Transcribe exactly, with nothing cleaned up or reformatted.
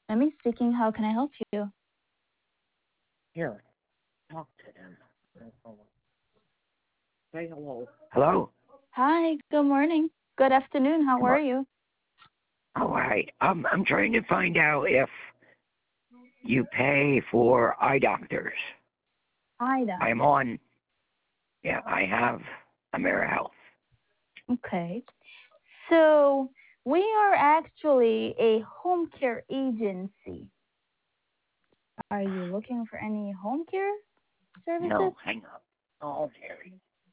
Emmy speaking. How can I help you? Here, talk to him. Say hello. Hello? Hi, good morning. Good afternoon. How Come are on. you? All right. Um, I'm trying to find out if you pay for eye doctors. Ida. I'm on, yeah, I have AmeriHealth. Okay. So we are actually a home care agency. Are you looking for any home care services? No, hang up. Oh, Harry.